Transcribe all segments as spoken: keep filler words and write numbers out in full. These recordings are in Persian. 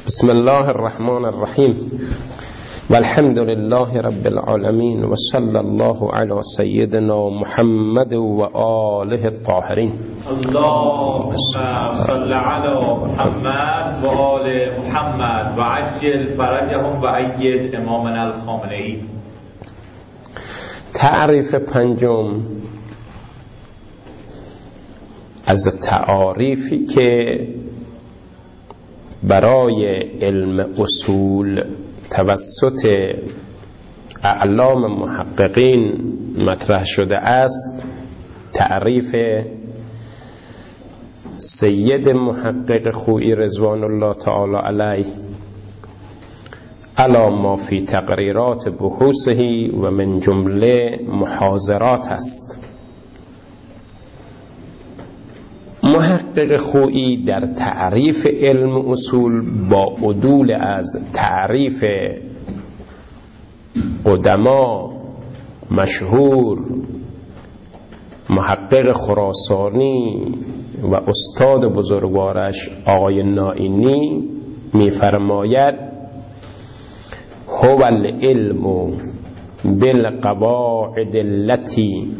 بسم الله الرحمن الرحیم والحمد لله رب العالمین و صلی الله علی سیدنا محمد و آله الطاهرین. اللهم صل علی محمد و آل محمد و عجل فرجهم و اید امامنا الخامنه‌ای. تعریف پنجم از تعاریفی که برای علم اصول توسط اعلام محققین مطرح شده است، تعریف سید محقق خویی رضوان الله تعالی علیه علی ما فی تقریرات بحوثه و من جمله محاضرات است. محقق خویی در تعریف علم اصول با عدول از تعریف قدما مشهور محقق خراسانی و استاد بزرگوارش آقای نائینی می‌فرماید هو العلم بالقواعد التي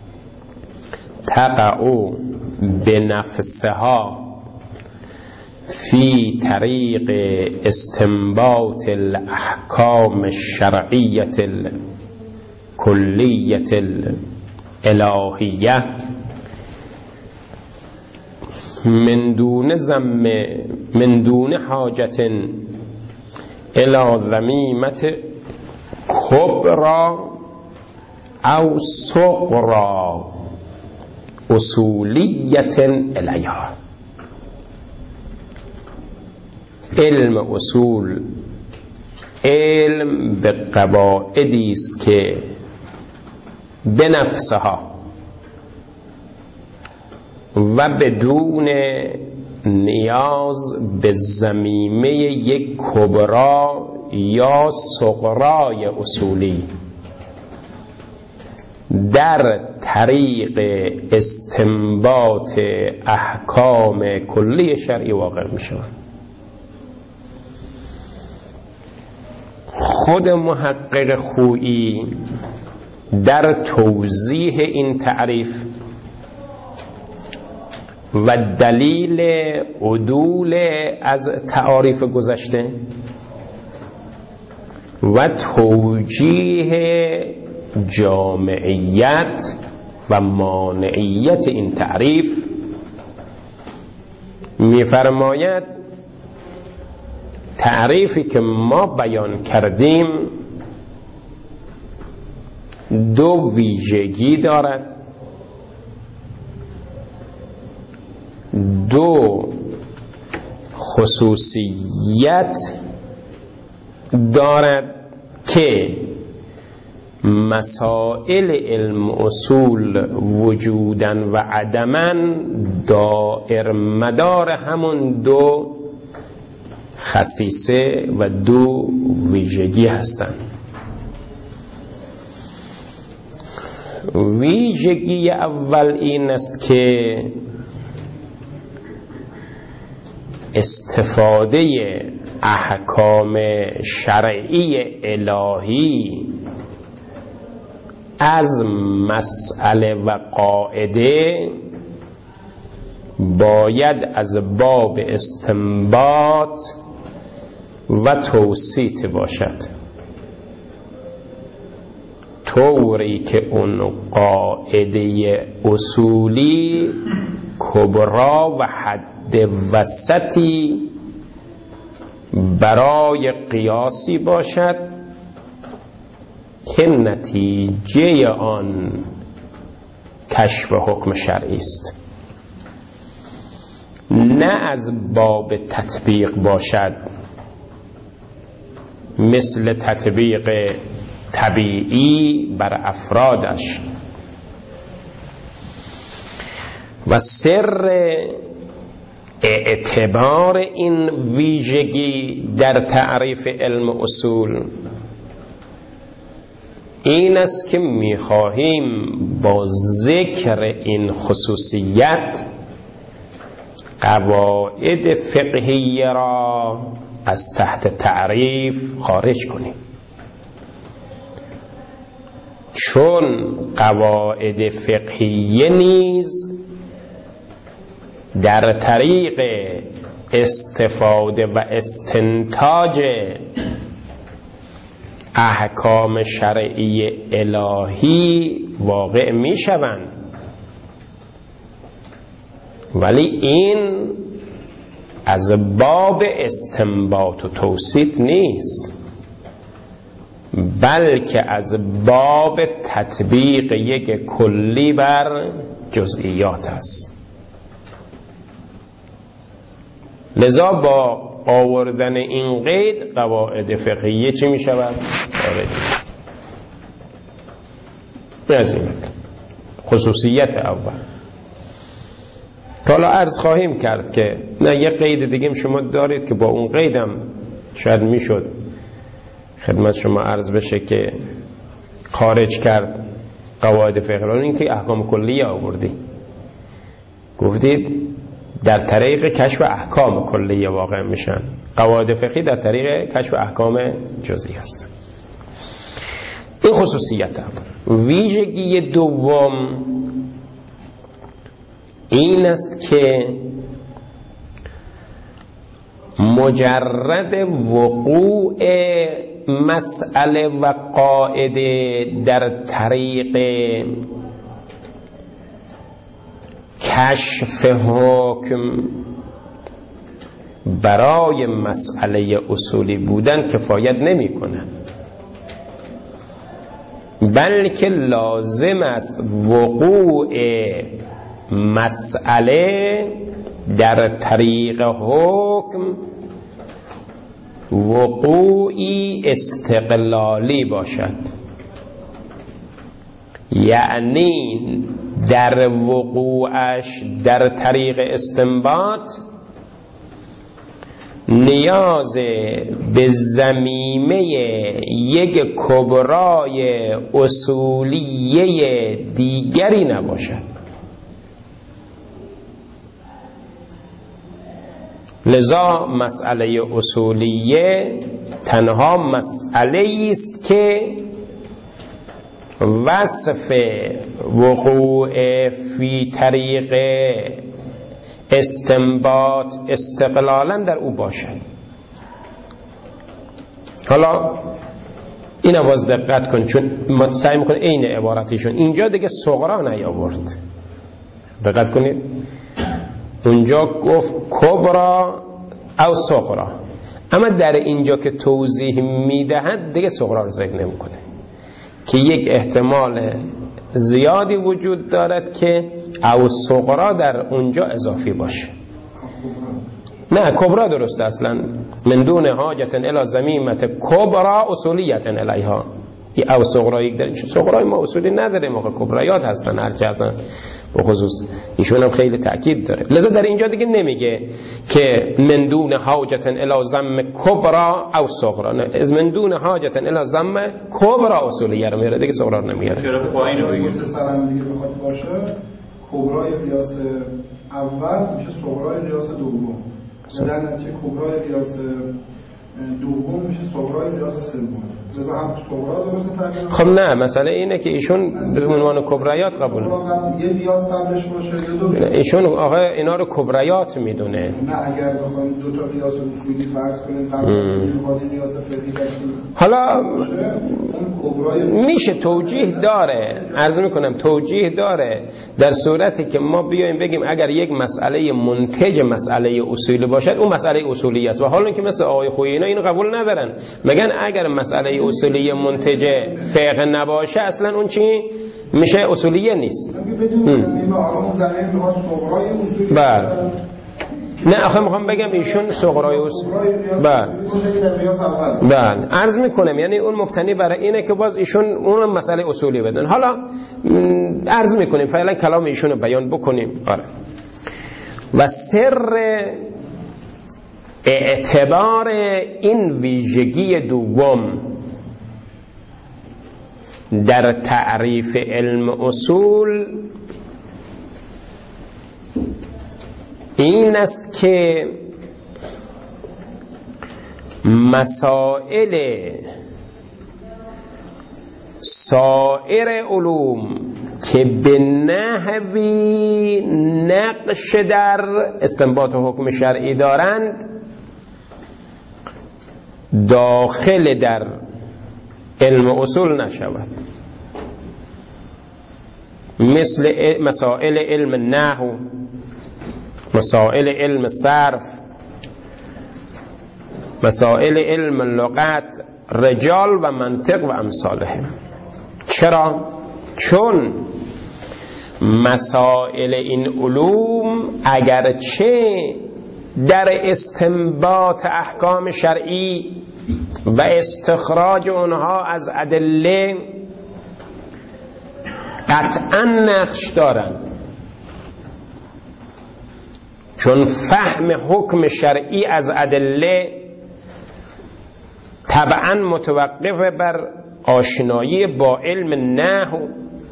تقع بنفسها في طريق استنباط الأحكام الشرعية الكلية الإلهية من دون ذم من دون حاجة إلى ذميمة كبرى أو صغرى اصولیت الیها. علم اصول علم به قواعدی است که به نفسها و بدون نیاز به ضمیمه یک کبرا یا صغرای اصولی در طریق استنباط احکام کلی شرعی واقع می شود. خود محقق خویی در توضیح این تعریف و دلیل عدول از تعاریف گذشته و توجیه جامعیت و مانعیت این تعریف می‌فرماید تعریفی که ما بیان کردیم دو ویژگی دارد، دو خصوصیت دارد که مسائل علم اصول وجودن و عدمن دائر مدار همون دو خصیصه و دو ویژگی هستند. ویژگی اول این است که استفاده احکام شرعی الهی از مسئله و قاعده باید از باب استنباط و توسیط باشد، طوری که اون قاعده اصولی کبرا و حد وسطی برای قیاسی باشد که نتیجه آن کشف حکم شرعی است، نه از باب تطبیق باشد مثل تطبیق طبیعی بر افرادش. و سر اعتبار این ویژگی در تعریف علم اصول این است که می‌خواهیم با ذکر این خصوصیت قواعد فقهیه را از تحت تعریف خارج کنیم، چون قواعد فقهیه نیز در طریق استفاده و استنتاج احکام شرعی الهی واقع می شوند، ولی این از باب استنباط و توصیف نیست، بلکه از باب تطبیق یک کلی بر جزئیات است. لذا با آوردن این قید قواعد فقهیه چی می شود؟ خصوصیت اول حالا عرض خواهیم کرد که نه یک قید دیگه شما دارید که با اون قیدم شاید می شد خدمت شما عرض بشه که خارج کرد قواعد فقهیه. این که احکام کلیه آوردی، گفتید در طریق کشف احکام کلیه واقع میشن، قواعد فقهی در طریق کشف احکام جزئی هست. این خصوصیت اول. ویژگی دوم این است که مجرد وقوع مسئله و قاعده در طریق کشف حکم برای مسئله اصولی بودن کفایت نمی کنه، بلکه لازم است وقوع مسئله در طریق حکم وقوعی استقلالی باشد، یعنی در وقوعش در طریق استنباط نیاز به ضمیمه یک کبرای اصولیه دیگری نباشد. لذا مسئله اصولیه تنها مسئله است که وصف وقوع فی طریق استنباط استقلالا در او باشد. حالا این آواز دقت کن، چون ما سعی میکنه این عبارتیشون اینجا دیگه صغرا نیاورد، دقت کنید اونجا گفت کبرا او صغرا، اما در اینجا که توضیح میدهد دیگه صغرا رو ذکر نمیکنه که یک احتمال زیادی وجود دارد که او صغرا در اونجا اضافی باشه. نه کبرا درسته اصلا، من دون حاجت الی ضمیمه کبرا اصولیت الیها. این او صغرا یک در صغرای ما اصولی نداره، موقع کبرایات هستن هرچه هستن، به خصوص ایشون هم خیلی تأکید داره. لذا در اینجا دیگه نمیگه که من دون حاجت الی ضم کبرا او صغرا، نه از من دون حاجت الی ضم کبرا اصولیه رو میاره، دیگه صغرا رو نمیاره. چرا پایین رو بگیم سرم دیگه بخواد باشه کبرای قیاس اول میشه صغرای قیاس دوم، در نتیجه کبرای قیاس دوم میشه صغرای قیاس سوم. لذا هم صغرا درسته تعبیر. خب نه مسئله اینه که ایشون به عنوان کبرایات قبول یه قیاس قبلش باشه یا دو قیاس. ایشون آقا اینا رو کبرایات میدونه. نه اگر بخوایم دو تا قیاس اصولی فرض کنیم قبل میخواد قیاس فقهی تشکیل حالا میشه توجیه داره، عرض میکنم توجیه داره در صورتی که ما بیایم بگیم اگر یک مسئله منتج مسئله اصولی باشد اون مسئله اصولی است، و حالا که مثل آقای خویی اینا اینو قبول ندارن، میگن اگر مسئله اصولی منتج فقه نباشه اصلا اون چی میشه اصولیه نیست. بله نه آخه میخوام بگم ایشون صغرای اصول بله بله عرض میکنم، یعنی اون مبتنی برای اینه که باز ایشون اون مسئله اصولی بدن. حالا عرض میکنیم فعلا کلام ایشون رو بیان بکنیم. آره و سر اعتبار این ویژگی دوم در تعریف علم اصول این است که مسائل سایر علوم که به نحوی نقش در استنباط حکم شرعی دارند داخل در علم اصول نشود، مثل مسائل علم نحو، مسائل علم صرف، مسائل علم لغت، رجال و منطق و امثالهم. چرا؟ چون مسائل این علوم اگرچه در استنباط احکام شرعی و استخراج اونها از ادله قطعا نقش دارند، چون فهم حکم شرعی از ادله طبعا متوقف بر آشنایی با علم نحو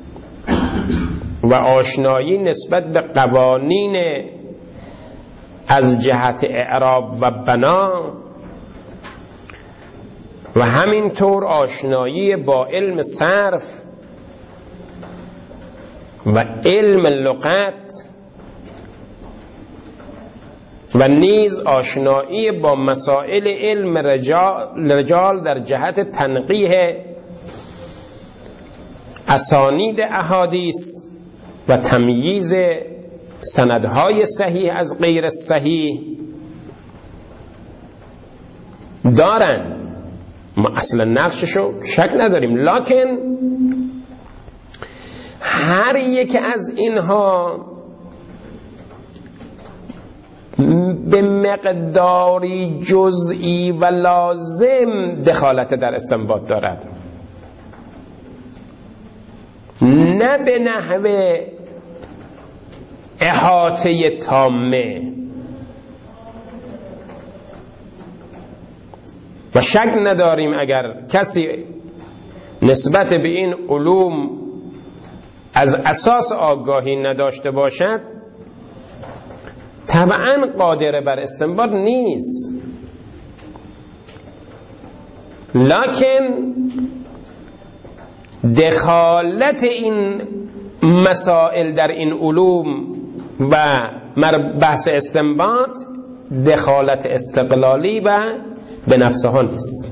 و آشنایی نسبت به قوانین از جهت اعراب و بنا و همینطور آشنایی با علم صرف و علم لغت و نیز آشنایی با مسائل علم رجال, رجال در جهت تنقیح اسانید احادیث و تمییز سندهای صحیح از غیر صحیح دارن. ما اصلا نقششو شک نداریم، لکن هر یک از اینها به مقداری جزئی و لازم دخالت در استنباط دارد، نه به نحو احاطه تامه. و شک نداریم اگر کسی نسبت به این علوم از اساس آگاهی نداشته باشد طبعا قادر بر استنباط نیست، لکن دخالت این مسائل در این علوم و بحث استنباط دخالت استقلالی و به نفسها نیست،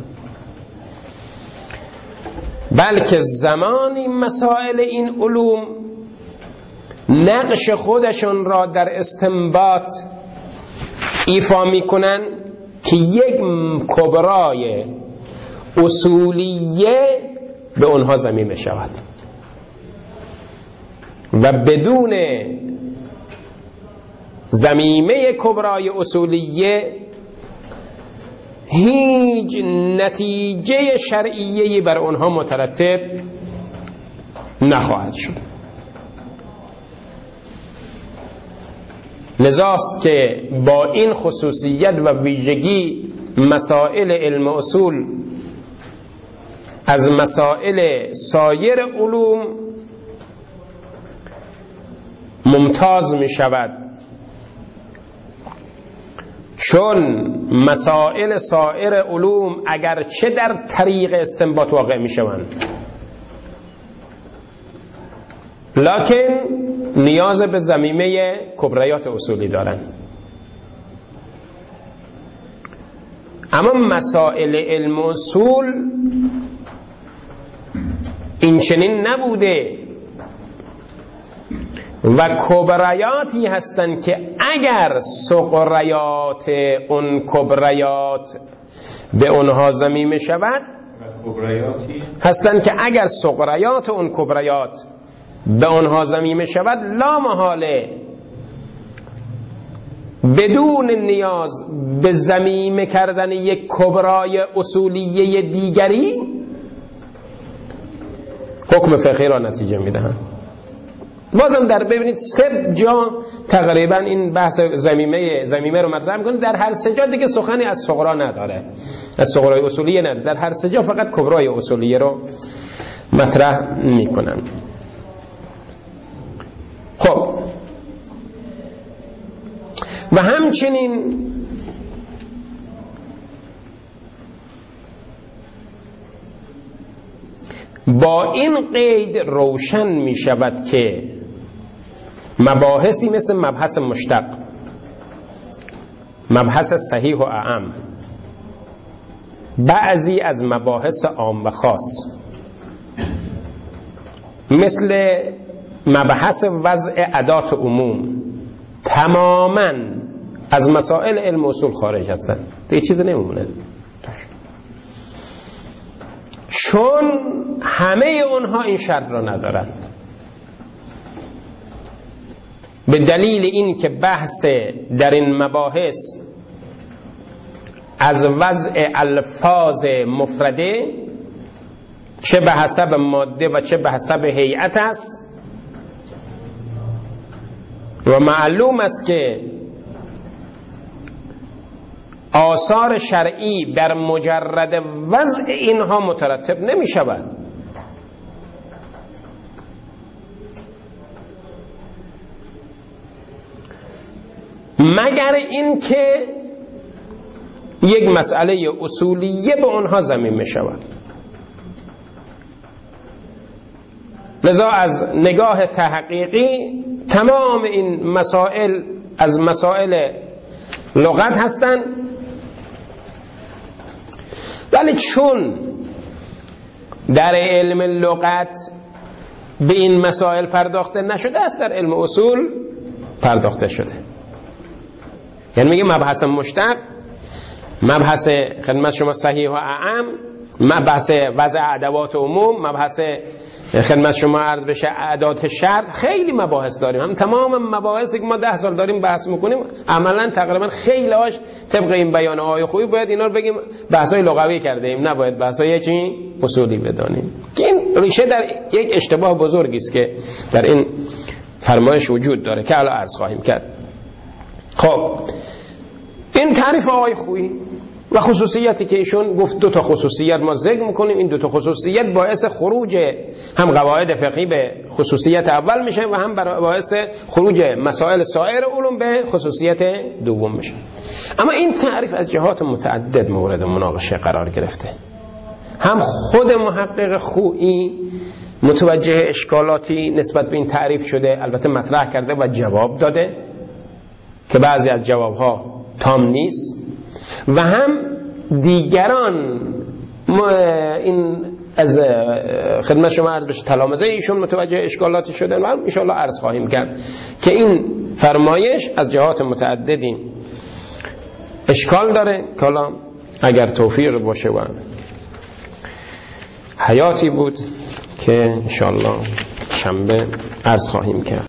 بلکه زمانی مسائل این علوم نقش خودشون را در استنباط ایفا میکنن که یک کبرای اصولیه به اونها ضمیمه شود و بدون ضمیمه کبرای اصولیه هیچ نتیجه شرعیه‌ای بر اونها مترتب نخواهد شد. لذاست که با این خصوصیت و ویژگی مسائل علم اصول از مسائل سایر علوم ممتاز می شود، چون مسائل سایر علوم اگرچه در طریق استنباط واقع می شوند، لکن نیاز به ضمیمه کبریات اصولی دارند. اما مسائل علم اصول این چنین نبوده و کبریاتی هستند که اگر صغریات اون کبریات به اونها ضمیمه شود هستند که اگر صغریات اون کبریات به اونها ضمیمه شود لا محاله بدون نیاز به ضمیمه کردن یک کبرای اصولیه دیگری حکم فقهی را نتیجه میدهند. بازم در ببینید سه جا تقریبا این بحث ضمیمه ضمیمه رو مطرح میکنه، در هر سه جا دیگه سخنی از صغرا نداره، از صغرای اصولیه نداره، در هر سه جا فقط کبرای اصولیه رو مطرح میکنن. خب و همچنین با این قید روشن می شود که مباحثی مثل مبحث مشتق، مبحث صحیح و اعم، بعضی از مباحث عام و خاص مثل مبحث وضع ادات عموم تماما از مسائل علم اصول خارج هستند، دیگه چیزی نمیمونه، چون همه اونها این شرط را ندارند. به دلیل این که بحث در این مباحث از وضع الفاظ مفرده چه به حسب ماده و چه به حسب هیئت است و معلوم است که آثار شرعی بر مجرد وضع اینها مترتب نمی شود، مگر این که یک مسئله اصولیه به اونها ضمیم می شود. لذا از نگاه تحقیقی تمام این مسائل از مسائل لغت هستند، ولی چون در علم لغت به این مسائل پرداخته نشده است در علم اصول پرداخته شده. یعنی میگه مبحث مشتق، مبحث خدمت شما صحیح و اعم، مبحث وضع ادوات عموم، مبحث خدمت شما عرض بشه ادات شرط، خیلی مباحث داریم. هم تمام مباحثی که ما ده سال داریم بحث میکنیم عملا تقریبا خیلی هاش طبق این بیان های خوبی باید اینا رو بگیم بحثای لغوی کرده ایم، نباید بحثای چی اصولی بدانیم. که این ریشه در یک اشتباه بزرگی است که در این فرمایش وجود داره که الان عرض خواهیم کرد. خب این تعریف آقای خویی و خصوصیتی که ایشون گفت، دو تا خصوصیت ما ذکر میکنیم، این دو تا خصوصیت باعث خروج هم قواعد فقهی به خصوصیت اول میشه و هم باعث خروج مسائل سایر علوم به خصوصیت دوم میشه. اما این تعریف از جهات متعدد مورد مناقشه قرار گرفته. هم خود محقق خویی متوجه اشکالاتی نسبت به این تعریف شده، البته مطرح کرده و جواب داده که بعضی از جوابها تام نیست، و هم دیگران این از خدمت شما عرض بشه تلامذه ایشون متوجه اشکالاتی شدن و ان شاءالله عرض خواهیم کرد که این فرمایش از جهات متعددی اشکال داره که حالا اگر توفیق باشه و حیاتی بود که ان شاءالله شنبه عرض خواهیم کرد.